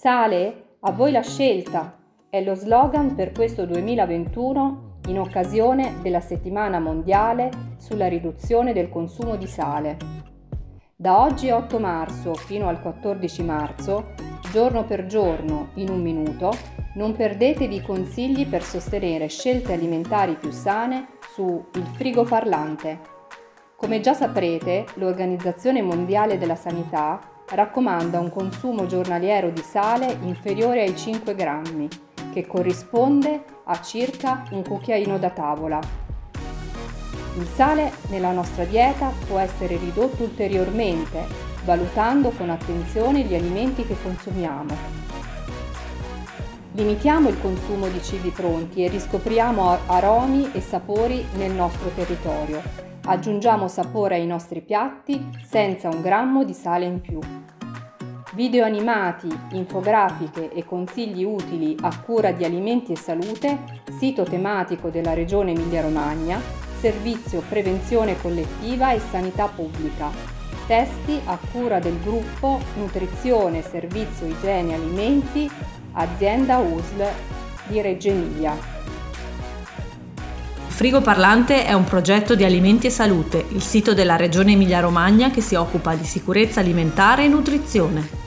Sale, a voi la scelta, è lo slogan per questo 2021 in occasione della Settimana Mondiale sulla riduzione del consumo di sale. Da oggi 8 marzo fino al 14 marzo, giorno per giorno, in un minuto, non perdetevi i consigli per sostenere scelte alimentari più sane su Il Frigo Parlante. Come già saprete, l'Organizzazione Mondiale della Sanità raccomanda un consumo giornaliero di sale inferiore ai 5 grammi, che corrisponde a circa un cucchiaino da tavola. Il sale nella nostra dieta può essere ridotto ulteriormente, valutando con attenzione gli alimenti che consumiamo. Limitiamo il consumo di cibi pronti e riscopriamo aromi e sapori nel nostro territorio. Aggiungiamo sapore ai nostri piatti senza un grammo di sale in più. Video animati, infografiche e consigli utili a cura di Alimenti e Salute, sito tematico della Regione Emilia-Romagna, Servizio Prevenzione Collettiva e Sanità Pubblica. Testi a cura del gruppo Nutrizione, Servizio Igiene Alimenti, Azienda USL di Reggio Emilia. Frigo Parlante è un progetto di Alimenti e Salute, il sito della Regione Emilia-Romagna che si occupa di sicurezza alimentare e nutrizione.